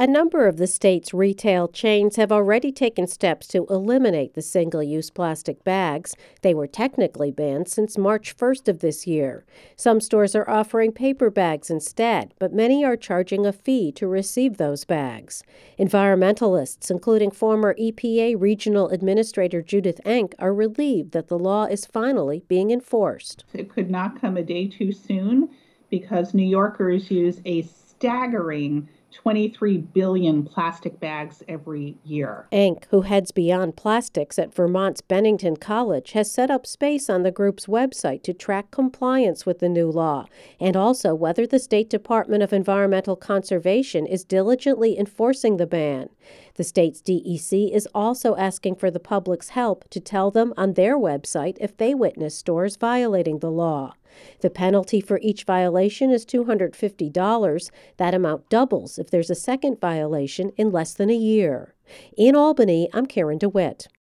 A number of the state's retail chains have already taken steps to eliminate the single-use plastic bags. They were technically banned since March 1st of this year. Some stores are offering paper bags instead, but many are charging a fee to receive those bags. Environmentalists, including former EPA Regional Administrator Judith Enck, are relieved that the law is finally being enforced. It could not come a day too soon because New Yorkers use a staggering 23 billion plastic bags every year. Enck, who heads Beyond Plastics at Vermont's Bennington College, has set up space on the group's website to track compliance with the new law and also whether the State Department of Environmental Conservation is diligently enforcing the ban. The state's DEC is also asking for the public's help to tell them on their website if they witness stores violating the law. The penalty for each violation is $250. That amount doubles if there's a second violation in less than a year. In Albany, I'm Karen DeWitt.